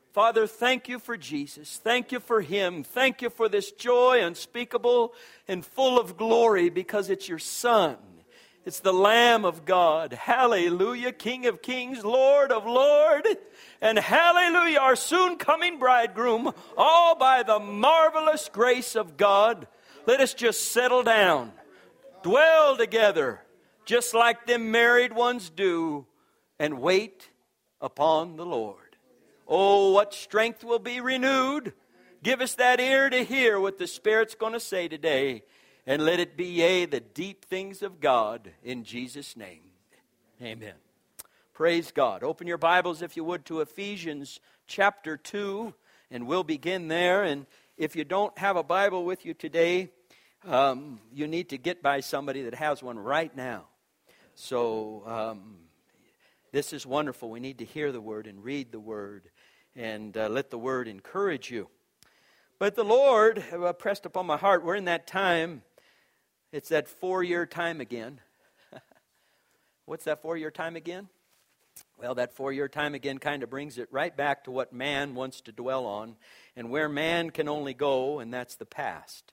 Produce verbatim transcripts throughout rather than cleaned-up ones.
Father, thank you for Jesus. Thank you for Him. Thank you for this joy unspeakable and full of glory because it's your Son. It's the Lamb of God. Hallelujah, King of kings, Lord of lords. And hallelujah, our soon coming bridegroom, all by the marvelous grace of God. Let us just settle down, dwell together, just like them married ones do, and wait upon the Lord. Oh, what strength will be renewed. Give us that ear to hear what the Spirit's going to say today. And let it be, yea, the deep things of God in Jesus' name. Amen. Praise God. Open your Bibles, if you would, to Ephesians chapter two. And we'll begin there. And if you don't have a Bible with you today, um, you need to get by somebody that has one right now. So um, this is wonderful. We need to hear the Word and read the Word. And uh, let the Word encourage you. But the Lord uh, pressed upon my heart. We're in that time. It's that four-year time again. What's that four-year time again? Well, that four-year time again kind of brings it right back to what man wants to dwell on and where man can only go, and that's the past.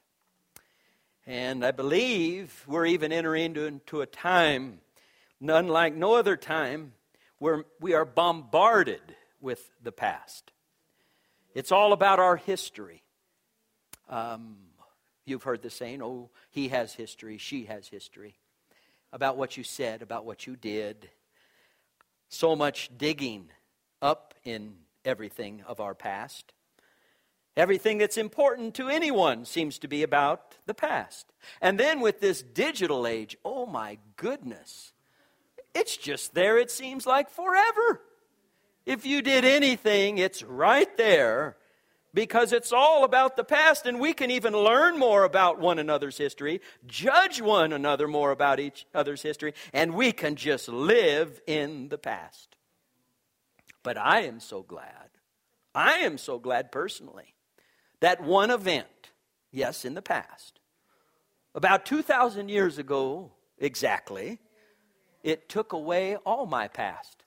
And I believe we're even entering into, into a time, unlike no other time, where we are bombarded with the past. It's all about our history. Um, you've heard the saying, oh, he has history, she has history. About what you said, about what you did. So much digging up in everything of our past. Everything that's important to anyone seems to be about the past. And then with this digital age, oh my goodness, it's just there, it seems like forever. If you did anything, it's right there because it's all about the past, and we can even learn more about one another's history, judge one another more about each other's history, and we can just live in the past. But I am so glad, I am so glad personally, that one event, yes, in the past, about two thousand years ago exactly, it took away all my past.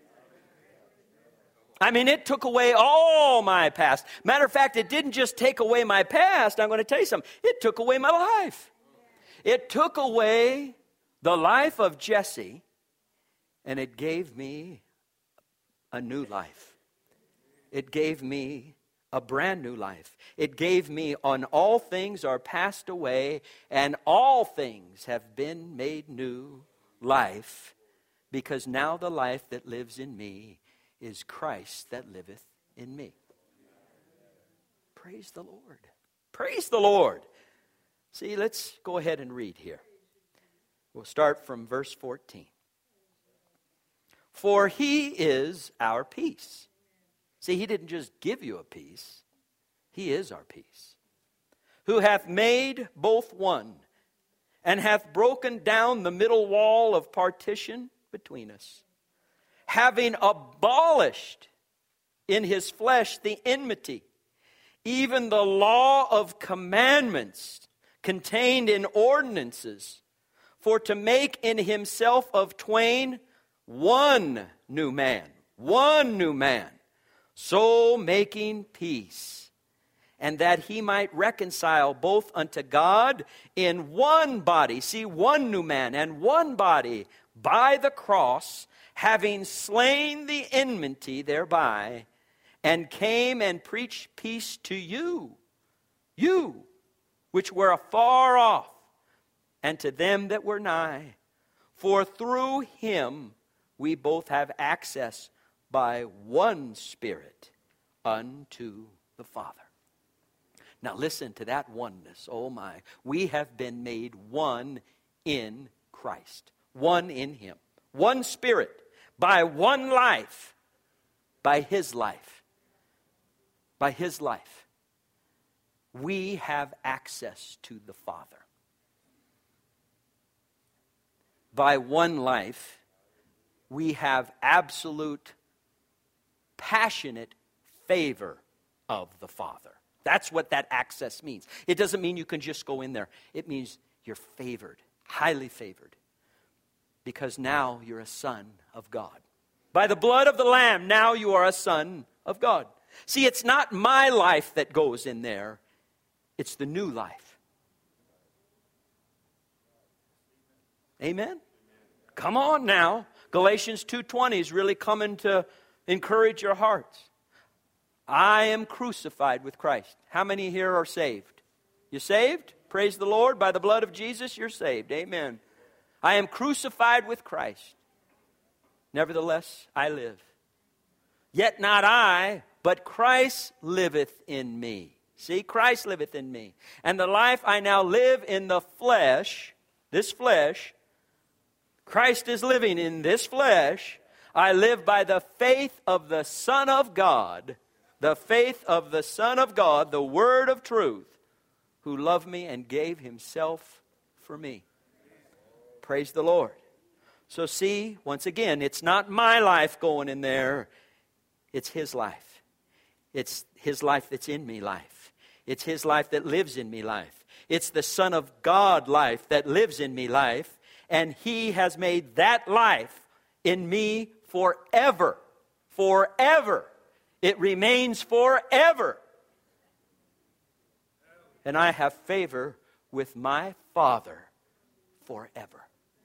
I mean, it took away all my past. Matter of fact, it didn't just take away my past. I'm going to tell you something. It took away my life. It took away the life of Jesse, and it gave me a new life. It gave me a brand new life. It gave me, on all things are passed away, and all things have been made new life, because now the life that lives in me is Christ that liveth in me. Praise the Lord. Praise the Lord. See, let's go ahead and read here. We'll start from verse fourteen. For he is our peace. See, he didn't just give you a peace. He is our peace. Who hath made both one, and hath broken down the middle wall of partition between us, having abolished in his flesh the enmity, even the law of commandments contained in ordinances, for to make in himself of twain one new man, one new man, so making peace, and that he might reconcile both unto God in one body, see, one new man and one body by the cross, having slain the enmity thereby, and came and preached peace to you, you which were afar off, and to them that were nigh. For through him we both have access by one Spirit unto the Father. Now listen to that oneness. Oh my. We have been made one in Christ. One in him. One Spirit. By one life. By his life. By his life. We have access to the Father. By one life, we have absolute, passionate favor of the Father. That's what that access means. It doesn't mean you can just go in there. It means you're favored, highly favored, because now you're a son of God. By the blood of the Lamb, now you are a son of God. See, it's not my life that goes in there. It's the new life. Amen? Come on now. Galatians two twenty is really coming to encourage your hearts. I am crucified with Christ. How many here are saved? You saved? Praise the Lord. By the blood of Jesus, you're saved. Amen. I am crucified with Christ. Nevertheless, I live. Yet not I, but Christ liveth in me. See, Christ liveth in me. And the life I now live in the flesh, this flesh, Christ is living in this flesh. I live by the faith of the Son of God, the faith of the Son of God, the Word of truth, who loved me and gave Himself for me. Praise the Lord. So see, once again, it's not my life going in there. It's His life. It's His life that's in me life. It's His life that lives in me life. It's the Son of God life that lives in me life. And He has made that life in me forever. Forever. It remains forever. And I have favor with my Father forever.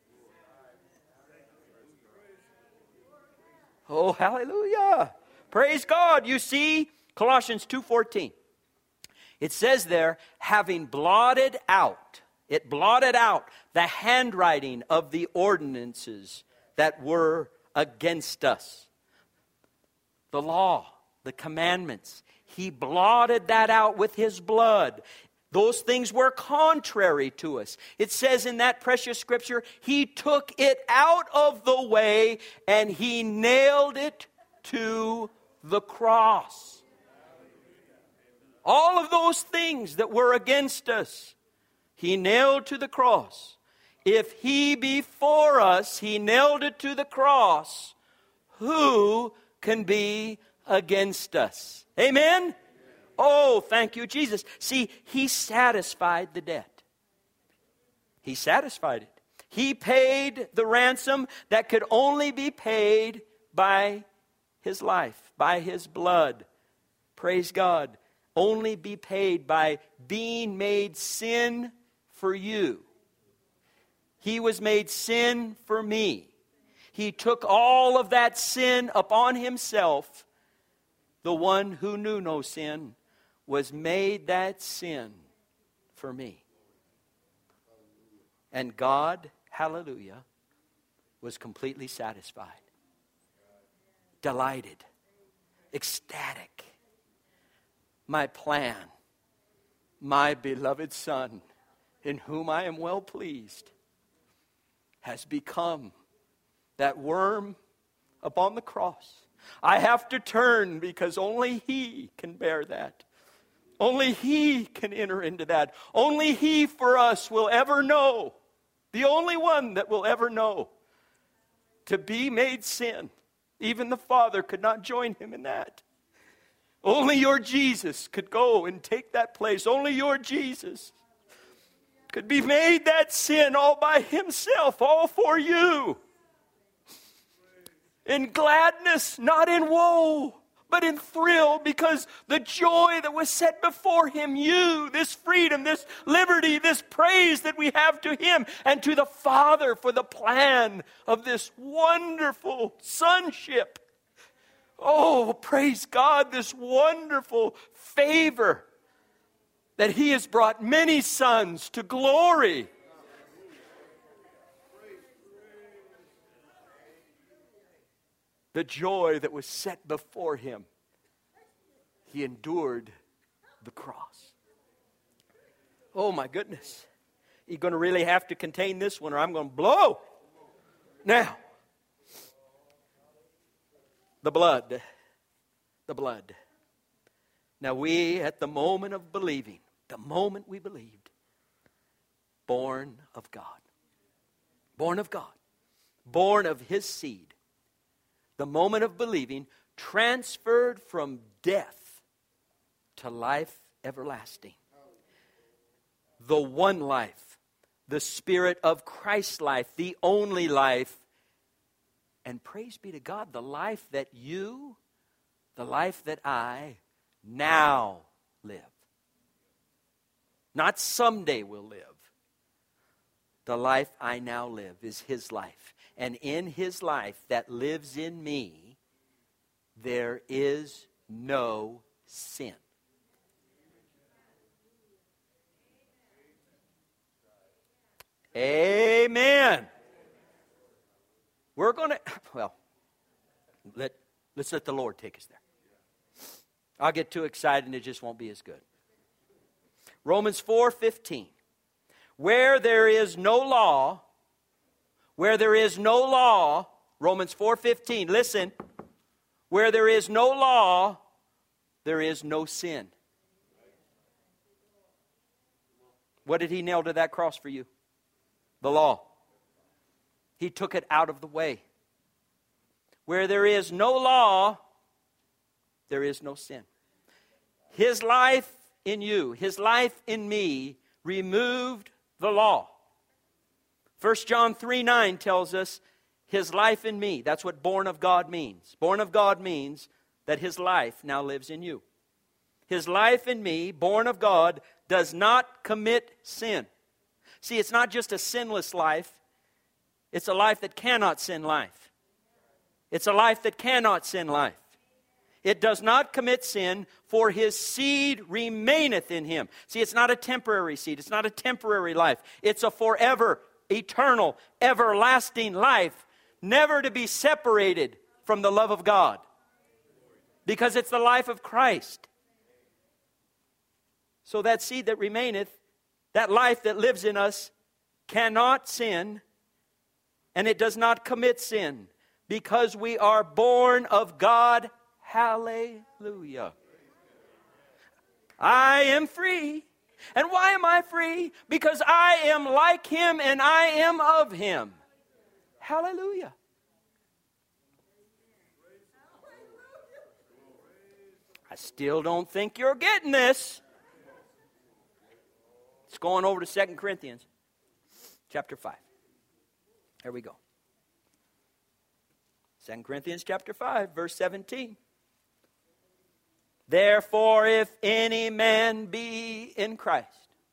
Oh, hallelujah. Praise God. You see, Colossians two fourteen. It says there, having blotted out, it blotted out the handwriting of the ordinances that were against us. The law, the commandments. He blotted that out with His blood. Those things were contrary to us. It says in that precious scripture, He took it out of the way and He nailed it to the cross. All of those things that were against us, He nailed to the cross. If He be for us, He nailed it to the cross. Who can be against us? Amen? Oh, thank you, Jesus. See, He satisfied the debt. He satisfied it. He paid the ransom that could only be paid by His life, by His blood. Praise God. Only be paid by being made sin for you. He was made sin for me. He took all of that sin upon Himself. The one who knew no sin was made that sin for me. And God, hallelujah, was completely satisfied, delighted, ecstatic. My plan, my beloved Son, in whom I am well pleased, has become that worm upon the cross. I have to turn because only He can bear that. Only He can enter into that. Only He for us will ever know. The only one that will ever know. To be made sin. Even the Father could not join Him in that. Only your Jesus could go and take that place. Only your Jesus could be made that sin all by Himself, all for you. In gladness, not in woe, but in thrill, because the joy that was set before Him, you, this freedom, this liberty, this praise that we have to Him and to the Father for the plan of this wonderful sonship. Oh, praise God, this wonderful favor that He has brought many sons to glory. The joy that was set before Him, He endured the cross. Oh, my goodness. You're going to really have to contain this one or I'm going to blow. Now, the blood. The blood. Now we, at the moment of believing, the moment we believed, born of God. Born of God. Born of His seed. The moment of believing, transferred from death to life everlasting. The one life. The Spirit of Christ's life. The only life. And praise be to God, the life that you, The life that I now live. Not someday will live. The life I now live is His life. And in His life that lives in me, there is no sin. Amen. We're going to, well, let, let's let the Lord take us there. I'll get too excited and it just won't be as good. Romans four fifteen. Where there is no law, where there is no law, Romans four fifteen, listen, where there is no law, there is no sin. What did He nail to that cross for you? The law. He took it out of the way. Where there is no law, there is no sin. His life in you, His life in me, removed the law. First John three nine tells us His life in me. That's what born of God means. Born of God means that His life now lives in you. His life in me, born of God, does not commit sin. See, it's not just a sinless life. It's a life that cannot sin life. It's a life that cannot sin life. It does not commit sin, for His seed remaineth in him. See, it's not a temporary seed. It's not a temporary life. It's a forever, eternal, everlasting life, never to be separated from the love of God. Because it's the life of Christ. So that seed that remaineth, that life that lives in us, cannot sin, and it does not commit sin, because we are born of God. Hallelujah. I am free. And why am I free? Because I am like Him and I am of Him. Hallelujah. I still don't think you're getting this. It's going over to Second Corinthians chapter five. Here we go. Second Corinthians chapter five, verse seventeen. Therefore, if any man be in Christ.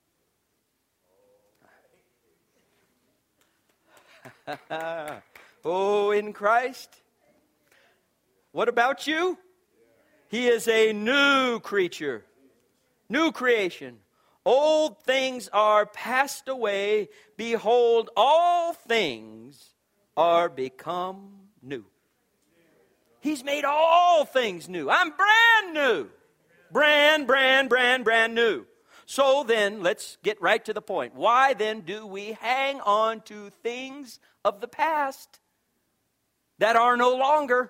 Oh, in Christ. What about you? He is a new creature. New creation. Old things are passed away. Behold, all things are become new. He's made all things new. I'm brand new. Brand, brand, brand, brand new. So then, let's get right to the point. Why then do we hang on to things of the past that are no longer?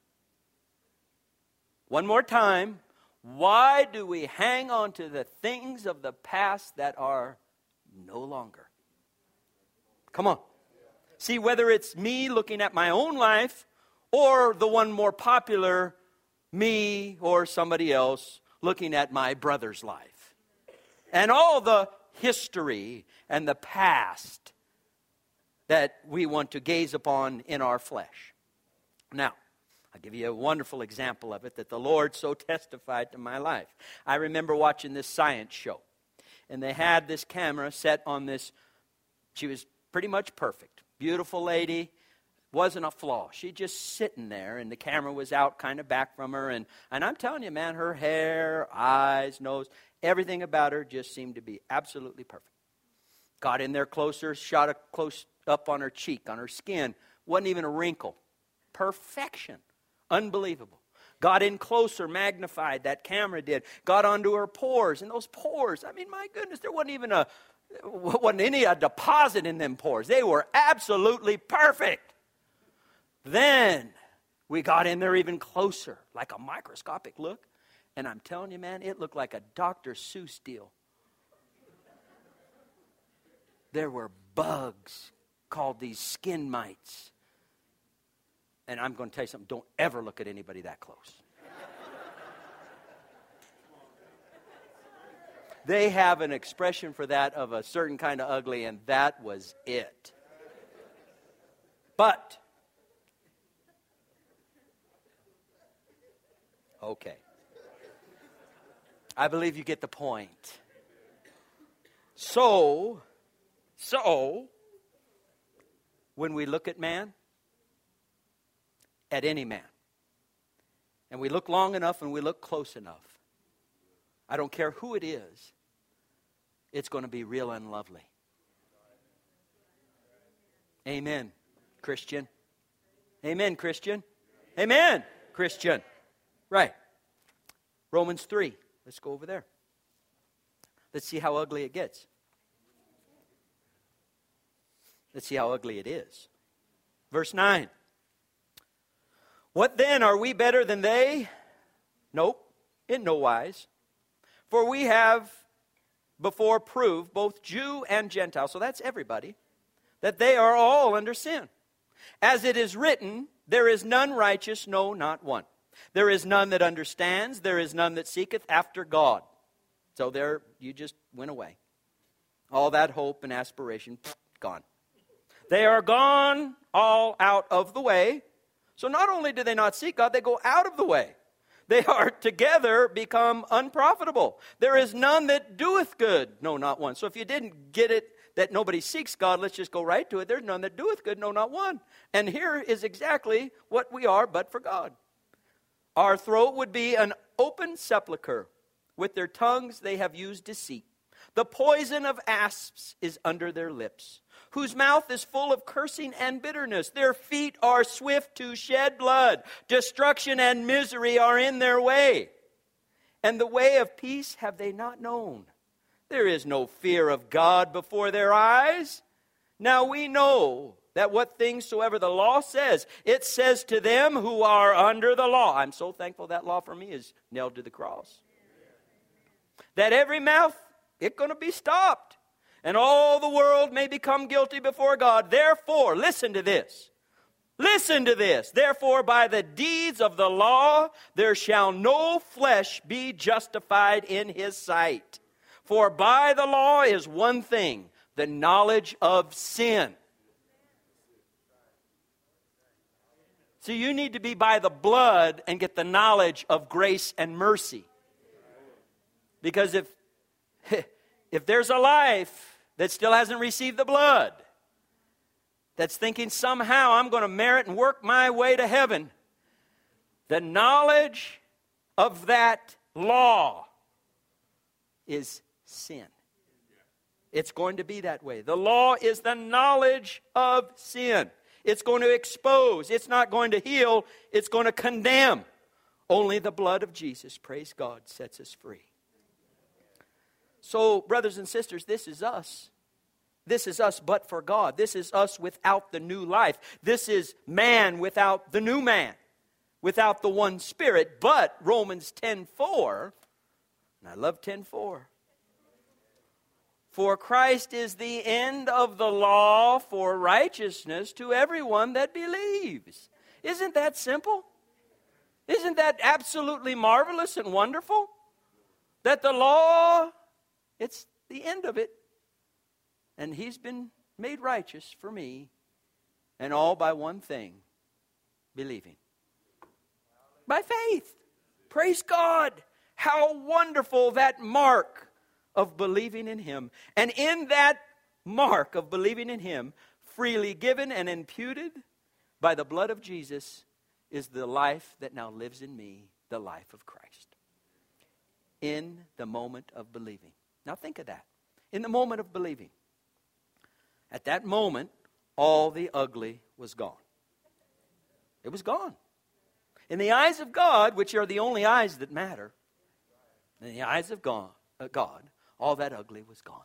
One more time. Why do we hang on to the things of the past that are no longer? Come on. See, whether it's me looking at my own life, or the one more popular, me or somebody else looking at my brother's life. And all the history and the past that we want to gaze upon in our flesh. Now, I'll give you a wonderful example of it that the Lord so testified to my life. I remember watching this science show. And they had this camera set on this. She was pretty much perfect. Beautiful lady. Wasn't a flaw. She just sitting there, and the camera was out kind of back from her. And, and I'm telling you, man, her hair, eyes, nose, everything about her just seemed to be absolutely perfect. Got in there closer, shot a close up on her cheek, on her skin. Wasn't even a wrinkle. Perfection. Unbelievable. Got in closer, magnified, that camera did. Got onto her pores, and those pores, I mean, my goodness, there wasn't even a, wasn't any a deposit in them pores. They were absolutely perfect. Then we got in there even closer, like a microscopic look. And I'm telling you, man, it looked like a Doctor Seuss deal. There were bugs called these skin mites. And I'm going to tell you something, don't ever look at anybody that close. They have an expression for that of a certain kind of ugly, and that was it. But Okay. I believe you get the point. So, so, when we look at man, at any man, and we look long enough and we look close enough, I don't care who it is, it's going to be real unlovely. Amen, Christian. Amen, Christian. Amen, Christian. Right. Romans three. Let's go over there. Let's see how ugly it gets. Let's see how ugly it is. Verse nine. What then, are we better than they? Nope, in no wise. For we have before proved, both Jew and Gentile, so that's everybody, that they are all under sin. As it is written, there is none righteous, no, not one. There is none that understands, there is none that seeketh after God. So there, you just went away. All that hope and aspiration, pfft, gone. They are gone all out of the way. So not only do they not seek God, they go out of the way. They are together become unprofitable. There is none that doeth good, no, not one. So if you didn't get it that nobody seeks God, let's just go right to it. There's none that doeth good, no, not one. And here is exactly what we are but for God. Our throat would be an open sepulchre. With their tongues they have used deceit. The poison of asps is under their lips, whose mouth is full of cursing and bitterness. Their feet are swift to shed blood. Destruction and misery are in their way. And the way of peace have they not known. There is no fear of God before their eyes. Now we know that what things soever the law says, it says to them who are under the law. I'm so thankful that law for me is nailed to the cross. That every mouth, it's going to be stopped. And all the world may become guilty before God. Therefore, listen to this. Listen to this. Therefore, by the deeds of the law, there shall no flesh be justified in his sight. For by the law is one thing, the knowledge of sin. So you need to be by the blood and get the knowledge of grace and mercy. Because if, if there's a life that still hasn't received the blood, that's thinking somehow I'm going to merit and work my way to heaven, the knowledge of that law is sin. It's going to be that way. The law is the knowledge of sin. It's going to expose. It's not going to heal. It's going to condemn. Only the blood of Jesus, praise God, sets us free. So, brothers and sisters, this is us. This is us but for God. This is us without the new life. This is man without the new man, without the one Spirit. But Romans ten four, and I love ten four. For Christ is the end of the law for righteousness to everyone that believes. Isn't that simple? Isn't that absolutely marvelous and wonderful? That the law, it's the end of it. And he's been made righteous for me. And all by one thing, believing. By faith. Praise God. How wonderful that mark of believing in him. And in that mark of believing in him, freely given and imputed by the blood of Jesus, is the life that now lives in me, the life of Christ. In the moment of believing. Now think of that. In the moment of believing. At that moment, all the ugly was gone. It was gone. In the eyes of God, which are the only eyes that matter, in the eyes of God, uh, God, all that ugly was gone.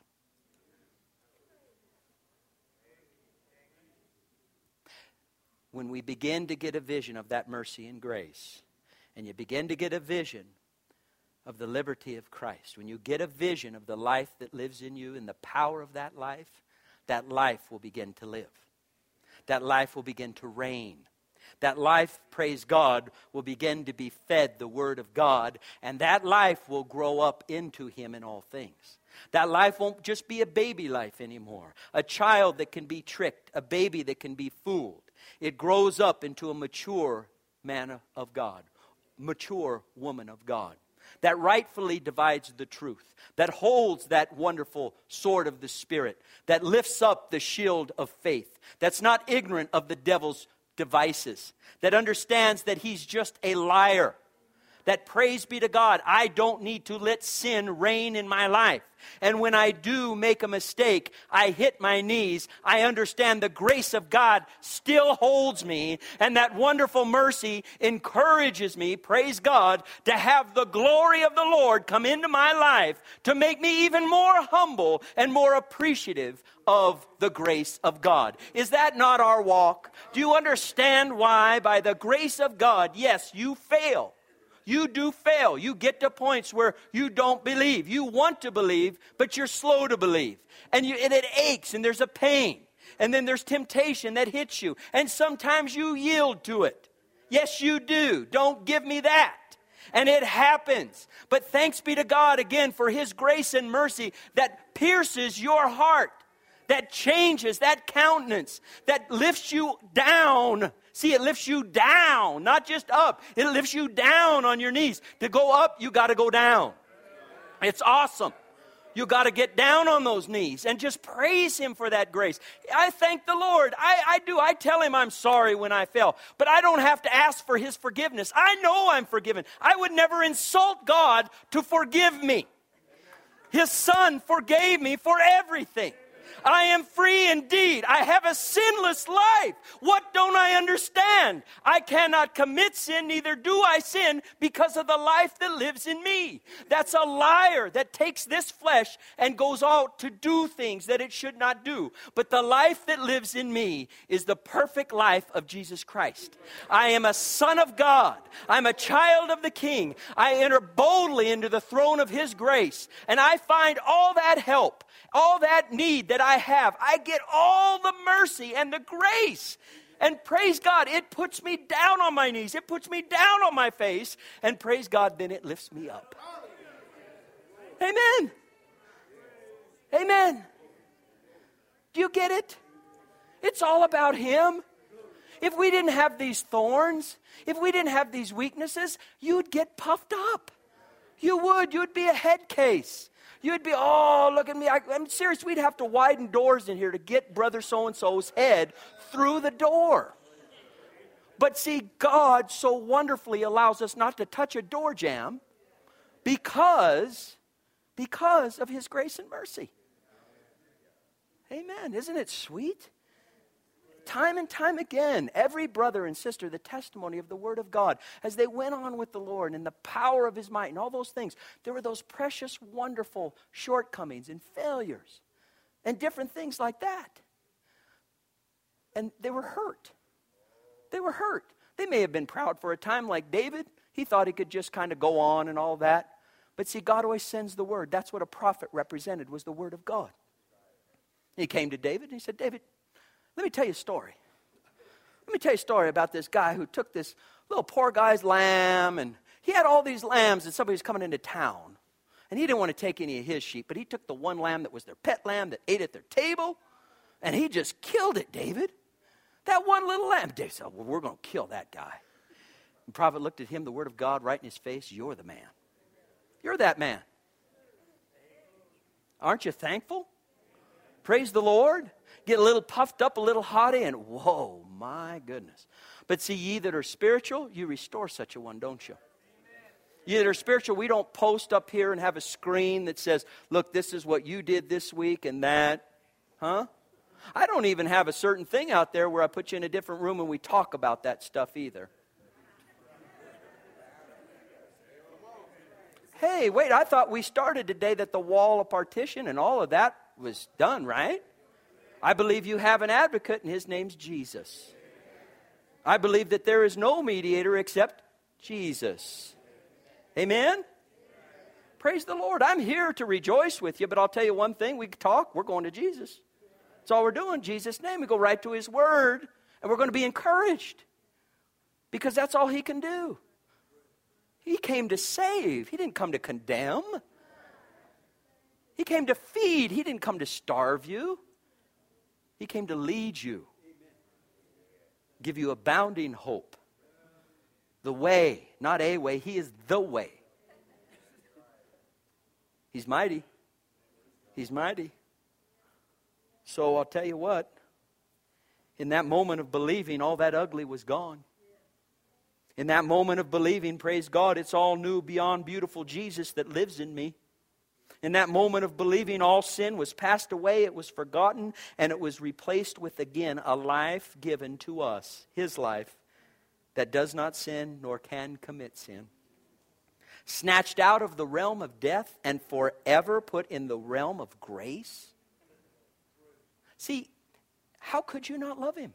When we begin to get a vision of that mercy and grace, and you begin to get a vision of the liberty of Christ, when you get a vision of the life that lives in you and the power of that life, that life will begin to live. That life will begin to reign. That life, praise God, will begin to be fed the Word of God, and that life will grow up into Him in all things. That life won't just be a baby life anymore, a child that can be tricked, a baby that can be fooled. It grows up into a mature man of God, mature woman of God that rightfully divides the truth, that holds that wonderful sword of the Spirit, that lifts up the shield of faith, that's not ignorant of the devil's devices, that understands that he's just a liar, that, praise be to God, I don't need to let sin reign in my life. And when I do make a mistake, I hit my knees. I understand the grace of God still holds me, and that wonderful mercy encourages me, praise God, to have the glory of the Lord come into my life to make me even more humble and more appreciative of the grace of God. Is that not our walk? Do you understand why, by the grace of God, yes, you fail. You do fail. You get to points where you don't believe. You want to believe, but you're slow to believe. And, you, and it aches, and there's a pain. And then there's temptation that hits you. And sometimes you yield to it. Yes, you do. Don't give me that. And it happens. But thanks be to God again for His grace and mercy that pierces your heart, that changes that countenance, that lifts you down. See, it lifts you down, not just up. It lifts you down on your knees. To go up, you got to go down. It's awesome. You got to get down on those knees and just praise Him for that grace. I thank the Lord. I, I do. I tell Him I'm sorry when I fell. But I don't have to ask for His forgiveness. I know I'm forgiven. I would never insult God to forgive me. His Son forgave me for everything. I am free indeed. I have a sinless life. What don't I understand? I cannot commit sin, neither do I sin, because of the life that lives in me. That's a liar that takes this flesh and goes out to do things that it should not do. But the life that lives in me is the perfect life of Jesus Christ. I am a son of God. I'm a child of the King. I enter boldly into the throne of His grace, and I find all that help, all that need that I have. I get all the mercy and the grace. And praise God, it puts me down on my knees. It puts me down on my face. And praise God, then it lifts me up. Amen. Amen. Do you get it? It's all about Him. If we didn't have these thorns, if we didn't have these weaknesses, you'd get puffed up. You would. You'd be a head case. You'd be, oh, look at me. I, I'm serious. We'd have to widen doors in here to get brother so-and-so's head through the door. But see, God so wonderfully allows us not to touch a door jamb because, because of His grace and mercy. Amen. Isn't it sweet? Time and time again, every brother and sister, the testimony of the Word of God, as they went on with the Lord and the power of His might and all those things, there were those precious, wonderful shortcomings and failures and different things like that. And they were hurt. They were hurt. They may have been proud for a time like David. He thought he could just kind of go on and all that. But see, God always sends the Word. That's what a prophet represented, was the Word of God. He came to David and he said, David, let me tell you a story. Let me tell you a story about this guy who took this little poor guy's lamb, and he had all these lambs, and somebody was coming into town. And he didn't want to take any of his sheep, but he took the one lamb that was their pet lamb that ate at their table, and he just killed it, David. That one little lamb. David said, well, we're going to kill that guy. The prophet looked at him, the Word of God right in his face. You're the man. You're that man. Aren't you thankful? Praise the Lord. Get a little puffed up, a little haughty, and whoa, my goodness. But see, ye that are spiritual, you restore such a one, don't you? Ye that are spiritual, we don't post up here and have a screen that says, look, this is what you did this week and that. Huh? I don't even have a certain thing out there where I put you in a different room and we talk about that stuff either. Hey, wait, I thought we started today that the wall of partition and all of that was done, right? I believe you have an advocate, and His name's Jesus. I believe that there is no mediator except Jesus. Amen? Praise the Lord. I'm here to rejoice with you, but I'll tell you one thing. We talk, we're going to Jesus. That's all we're doing, Jesus' name. We go right to His Word, and we're going to be encouraged because that's all He can do. He came to save. He didn't come to condemn. He came to feed. He didn't come to starve you. He came to lead you, give you abounding hope, the way, not a way. He is the way. He's mighty. He's mighty. So I'll tell you what. In that moment of believing, all that ugly was gone. In that moment of believing, praise God, it's all new, beyond beautiful Jesus that lives in me. In that moment of believing, all sin was passed away, it was forgotten, and it was replaced with, again, a life given to us, His life, that does not sin nor can commit sin. Snatched out of the realm of death and forever put in the realm of grace. See, how could you not love Him?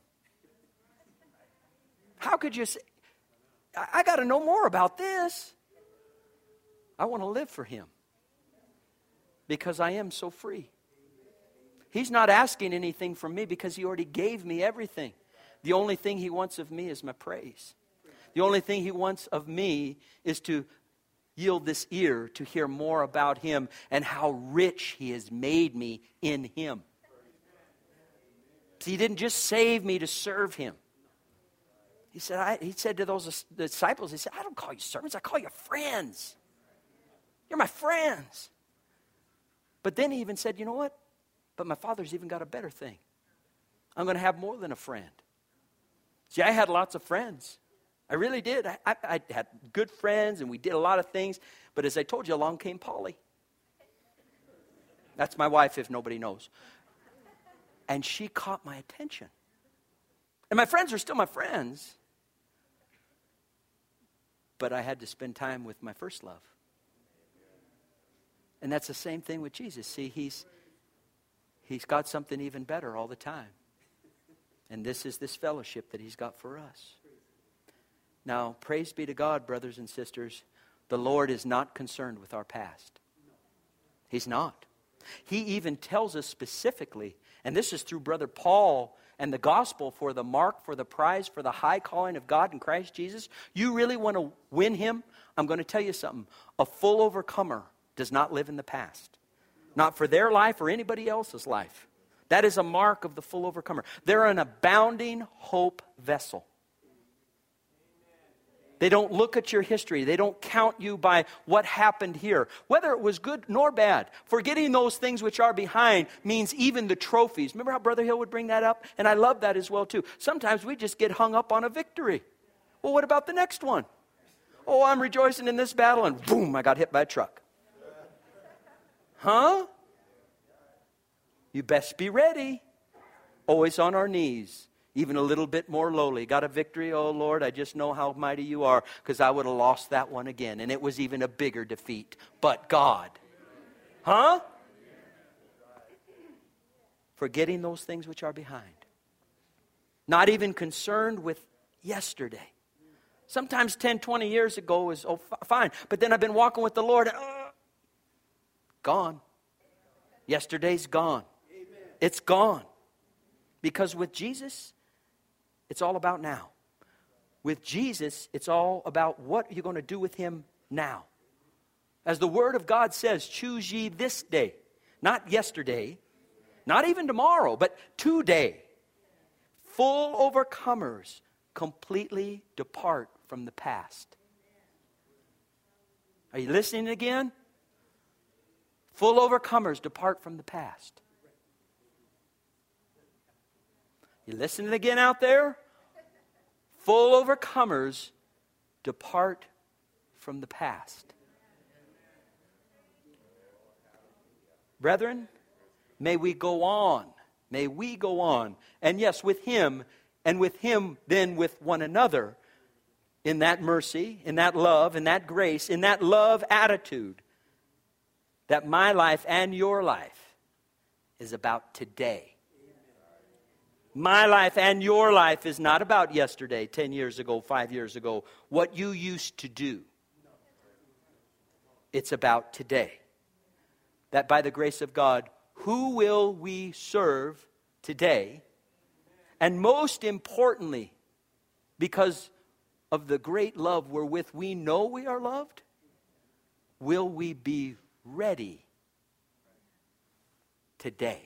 How could you say, I, I got to know more about this. I want to live for Him. Because I am so free. He's not asking anything from me because He already gave me everything. The only thing He wants of me is my praise. The only thing He wants of me is to yield this ear to hear more about Him and how rich He has made me in Him. See, He didn't just save me to serve Him. He said, I, He said to those disciples, He said, I don't call you servants, I call you friends. You're my friends. But then He even said, you know what? But my Father's even got a better thing. I'm going to have more than a friend. See, I had lots of friends. I really did. I, I, I had good friends, and we did a lot of things. But as I told you, along came Polly. That's my wife, if nobody knows. And she caught my attention. And my friends are still my friends. But I had to spend time with my first love. And that's the same thing with Jesus. See, he's, he's got something even better all the time. And this is this fellowship that He's got for us. Now, praise be to God, brothers and sisters. The Lord is not concerned with our past. He's not. He even tells us specifically, and this is through Brother Paul and the gospel, for the mark, for the prize, for the high calling of God in Christ Jesus. You really want to win Him? I'm going to tell you something. A full overcomer does not live in the past. Not for their life or anybody else's life. That is a mark of the full overcomer. They're an abounding hope vessel. They don't look at your history. They don't count you by what happened here, whether it was good nor bad. Forgetting those things which are behind means even the trophies. Remember how Brother Hill would bring that up? And I love that as well too. Sometimes we just get hung up on a victory. Well, what about the next one? Oh, I'm rejoicing in this battle, and boom, I got hit by a truck. Huh? You best be ready. Always on our knees. Even a little bit more lowly. Got a victory? Oh, Lord, I just know how mighty You are, because I would have lost that one again. And it was even a bigger defeat. But God. Huh? Forgetting those things which are behind. Not even concerned with yesterday. Sometimes ten, twenty years ago is, oh, f- fine. But then I've been walking with the Lord. Uh, Gone. Yesterday's gone. Amen. It's gone. Because with Jesus, it's all about now. With Jesus, it's all about what you're going to do with Him now. As the Word of God says, choose ye this day. Not yesterday, not even tomorrow, but today. Full overcomers completely depart from the past. Are you listening again? Full overcomers depart from the past. You listening again out there? Full overcomers depart from the past. Brethren, may we go on. May we go on. And yes, with Him, and with Him then with one another, in that mercy, in that love, in that grace, in that love attitude, that my life and your life is about today. My life and your life is not about yesterday, ten years ago, five years ago, what you used to do. It's about today. That by the grace of God, who will we serve today? And most importantly, because of the great love wherewith we know we are loved, will we be ready today?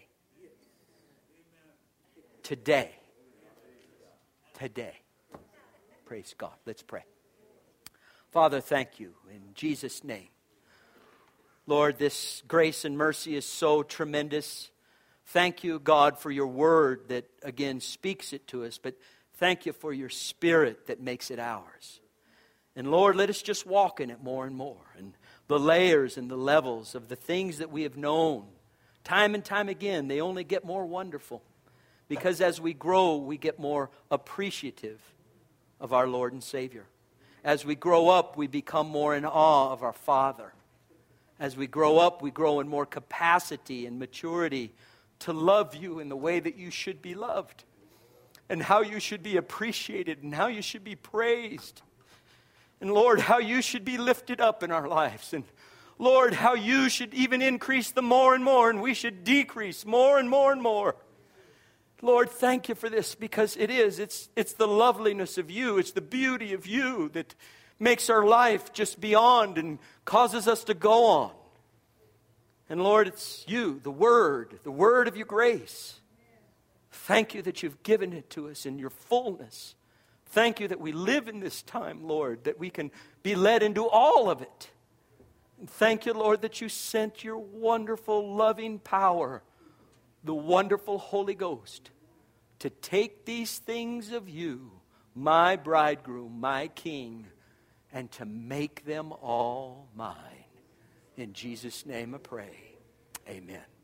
Today. Today. Praise God. Let's pray. Father, thank you in Jesus' name. Lord, this grace and mercy is so tremendous. Thank you, God, for your word that, again, speaks it to us. But thank you for your Spirit that makes it ours. And Lord, let us just walk in it more and more. And the layers and the levels of the things that we have known, time and time again, they only get more wonderful. Because as we grow, we get more appreciative of our Lord and Savior. As we grow up, we become more in awe of our Father. As we grow up, we grow in more capacity and maturity to love you in the way that you should be loved, and how you should be appreciated, and how you should be praised. And Lord, how you should be lifted up in our lives. And Lord, how you should even increase the more and more, and we should decrease more and more and more. Lord, thank you for this, because it is. It's, it's the loveliness of you. It's the beauty of you that makes our life just beyond and causes us to go on. And Lord, it's you, the Word, the Word of your grace. Thank you that you've given it to us in your fullness. Thank you that we live in this time, Lord, that we can be led into all of it. And thank you, Lord, that you sent your wonderful, loving power, the wonderful Holy Ghost, to take these things of you, my bridegroom, my King, and to make them all mine. In Jesus' name I pray. Amen.